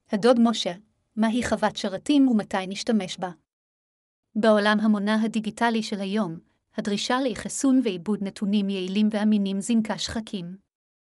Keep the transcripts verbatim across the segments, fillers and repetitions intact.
הדוד משה, מהי חוות שרתים ומתי נשתמש בה? בעולם המונע הדיגיטלי של היום, הדרישה לאחסון ועיבוד נתונים יעילים ואמינים זינקה שחקים.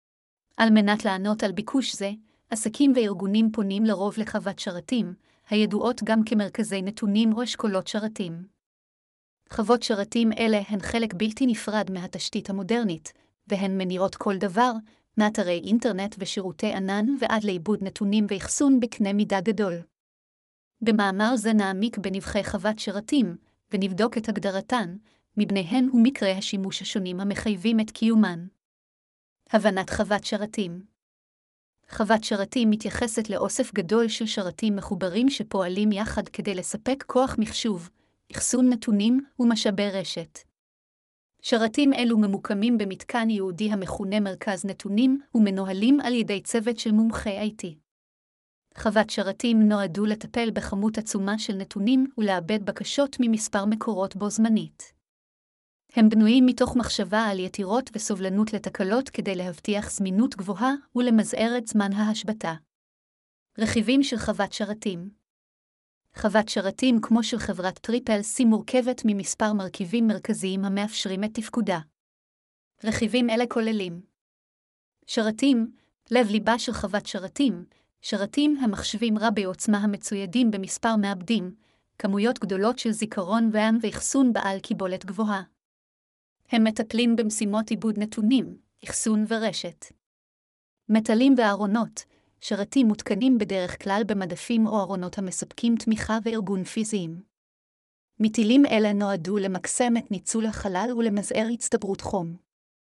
על מנת לענות על ביקוש זה, עסקים וארגונים פונים לרוב לחוות שרתים, הידועות גם כמרכזי נתונים או אשכולות שרתים. חוות שרתים אלה הן חלק בלתי נפרד מהתשתית המודרנית, והן מניעות כל דבר, מאתרי אינטרנט ושירותי ענן ועד לעיבוד נתונים ואחסון בקנה מידה גדול. במאמר זה נעמיק בנבחי חוות שרתים, ונבדוק את הגדרתן, מבניהן ומקרי השימוש השונים המחייבים את קיומן. הבנת חוות שרתים. חוות שרתים מתייחסת לאוסף גדול של שרתים מחוברים שפועלים יחד כדי לספק כוח מחשוב, אחסון נתונים ומשאבי רשת. שרתים אלו ממוקמים במתקן ייעודי המכונה מרכז נתונים ומנוהלים על ידי צוות של מומחי איי טי. חוות שרתים נועדו לטפל בכמות עצומה של נתונים ולעבד בקשות ממספר מקורות בו זמנית. הם בנויים מתוך מחשבה על יתירות וסובלנות לתקלות כדי להבטיח זמינות גבוהה ולמזער את זמן ההשבתה. רכיבים של חוות שרתים. חוות שרתים כמו של חברת טריפל סי מורכבת ממספר מרכיבים מרכזיים המאפשרים את תפקודה. רכיבים אלה כוללים שרתים, לב ליבה של חוות שרתים. שרתים הם מחשבים רבי עוצמה המצוידים במספר מעבדים, כמויות גדולות של זיכרון רם ואחסון בעל קיבולת גבוהה. הם מטפלים במשימות עיבוד נתונים, אחסון ורשת. מטלים וארונות, שרתים מותקנים בדרך כלל במדפים או ארונות המספקים תמיכה וארגון פיזיים. מטילים אלה נועדו למקסם את ניצול החלל ולמזער הצטברות חום.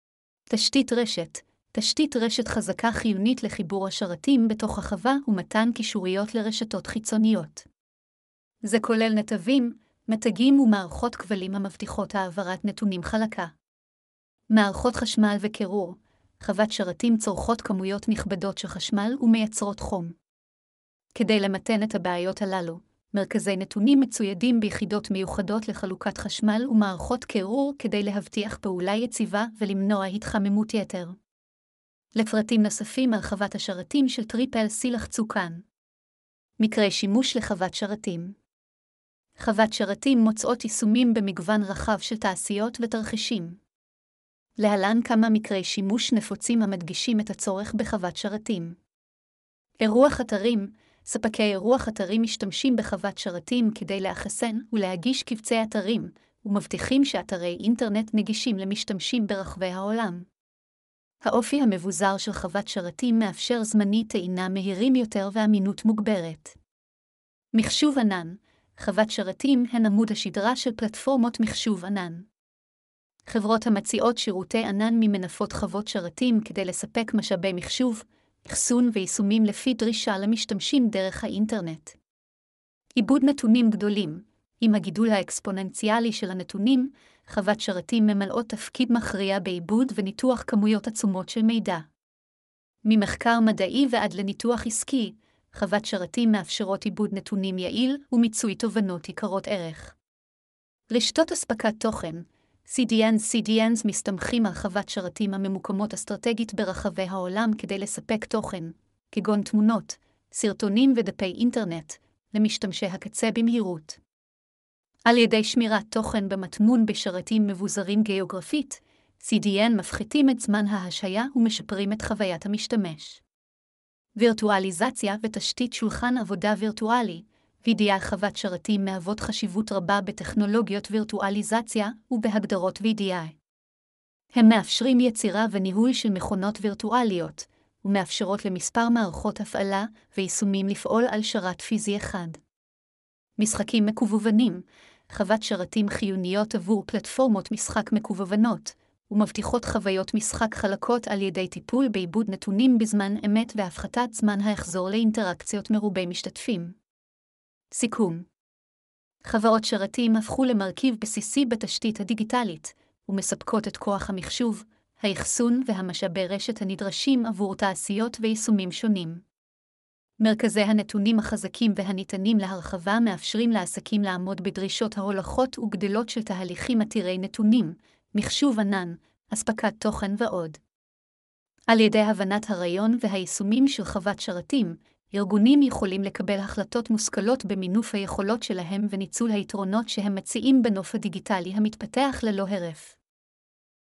תשתית רשת, תשתית רשת חזקה חיונית לחיבור השרתים בתוך החווה ומתן קישוריות לרשתות חיצוניות. זה כולל נתבים, מתגים ומערכות כבלים המבטיחות העברת נתונים חלקה. מערכות חשמל וקירור, חוות שרתים צורכות כמויות נכבדות של חשמל ומייצרות חום. כדי למתן את הבעיות הללו, מרכזי נתונים מצוידים ביחידות מיוחדות לחלוקת חשמל ומערכות קירור כדי להבטיח פעולה יציבה ולמנוע התחממות יתר. לפרטים נוספים על חוות השרתים של טריפל סי לחצו כאן. מקרי שימוש לחוות שרתים. חוות שרתים מוצאות יישומים במגוון רחב של תעשיות ותרחישים. להלן כמה מקרי שימוש נפוצים המדגישים את הצורך בחוות שרתים. אירוח אתרים, ספקי אירוח אתרים משתמשים בחוות שרתים כדי לאחסן ולהגיש קבצי אתרים, ומבטיחים שאתרי אינטרנט נגישים למשתמשים ברחבי העולם. האופי המבוזר של חוות שרתים מאפשר זמני טעינה מהירים יותר ואמינות מוגברת. מחשוב ענן, חוות שרתים הן עמוד השדרה של פלטפורמות מחשוב ענן. חברות המציעות שירותי ענן ממנפות חוות שרתים כדי לספק משאבי מחשוב, אחסון ויישומים לפי דרישה למשתמשים דרך האינטרנט. עיבוד נתונים גדולים, עם הגידול האקספוננציאלי של הנתונים, חוות שרתים ממלאות תפקיד מכריע בעיבוד וניתוח כמויות עצומות של מידע. ממחקר מדעי ועד לניתוח עסקי, חוות שרתים מאפשרות עיבוד נתונים יעיל ומיצוי תובנות יקרות ערך. רשתות אספקת תוכן, סי די אן סי די אנס מסתמכים על חוות שרתים הממוקמות אסטרטגית ברחבי העולם כדי לספק תוכן, כגון תמונות, סרטונים ודפי אינטרנט, למשתמשי הקצה במהירות. על ידי שמירת תוכן במטמון בשרתים מבוזרים גיאוגרפית, סי די אן מפחיתים את זמן ההשהיה ומשפרים את חוויית המשתמש. וירטואליזציה ותשתית שולחן עבודה וירטואלי, וי די איי חוות שרתים מהוות חשיבות רבה בטכנולוגיות וירטואליזציה ובהגדרות וי די איי. הם מאפשרים יצירה וניהול של מכונות וירטואליות, ומאפשרות למספר מערכות הפעלה ויישומים לפעול על שרת פיזי אחד. משחקים מקוונים, חוות שרתים חיוניות עבור פלטפורמות משחק מקוונות, ומבטיחות חוויות משחק חלקות על ידי טיפול בעיבוד נתונים בזמן אמת והפחתת זמן ההחזור לאינטראקציות מרובי משתתפים. סיכום. חוות שרתים הפכו למרכיב בסיסי בתשתית הדיגיטלית, ומספקות את כוח המחשוב, האחסון והמשאבי רשת הנדרשים עבור תעשיות ויישומים שונים. מרכזי הנתונים החזקים והניתנים להרחבה מאפשרים לעסקים לעמוד בדרישות ההולכות וגדלות של תהליכים עתירי נתונים, מחשוב ענן, אספקת תוכן ועוד. על ידי הבנת הרעיון והיישומים של חוות שרתים, ארגונים יכולים לקבל החלטות מושכלות במינוף היכולות שלהם וניצול היתרונות שהם מציעים בנוף הדיגיטלי המתפתח ללא הרף.